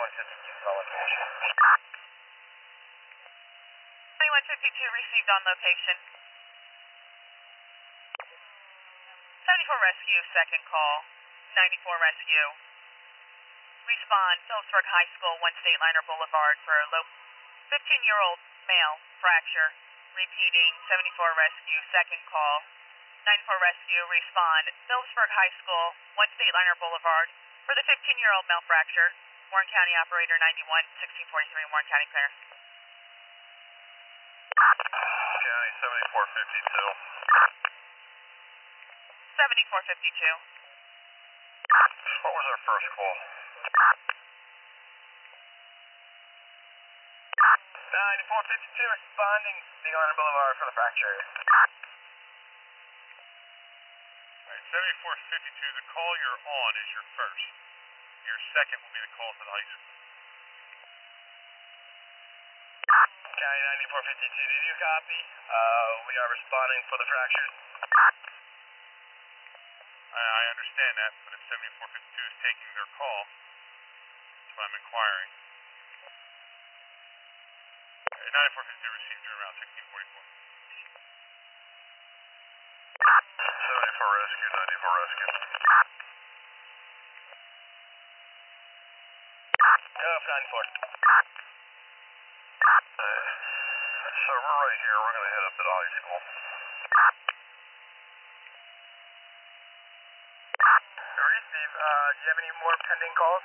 2152 call location. 2152 received on location. 74 rescue, second call. 94 rescue. Respond, Phillipsburg High School, 1 State Liner Boulevard for a 15-year-old male fracture. Repeating, 74 rescue, second call. 94 rescue, respond, Phillipsburg High School, 1 State Liner Boulevard for the 15-year-old male fracture. Warren County operator 91, 1643, Warren County clear. County 7452. 7452. What was our first call? 9452 responding, Big Liner Boulevard for the fracture. Alright, 7452, the call you're on is your first. Your second will be the call to the high school. County 9452, did you copy? We are responding for the fracture. I understand that, but if 7452 is taking their call, that's why I'm inquiring. 9452 received your route 1644. 74 rescue, 94 rescue. Go for 94. So we're right here, we're going to head up to the high school. Steve, do you have any more pending calls?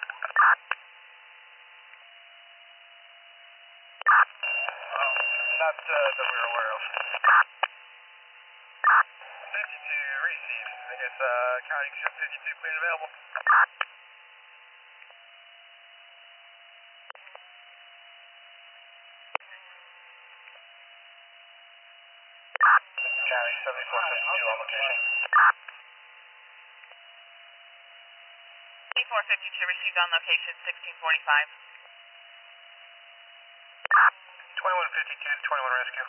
Not that we're aware of. 52 received. I guess County 52 clear and available. County 7452 on location. 7452 received on location 1645. 2152 to 21 rescue.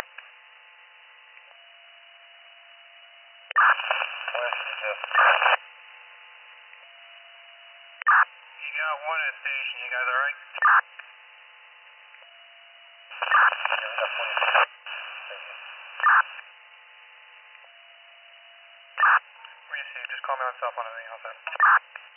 You got one at station, you guys alright? Receive, just call me on cell phone, anything else, sir.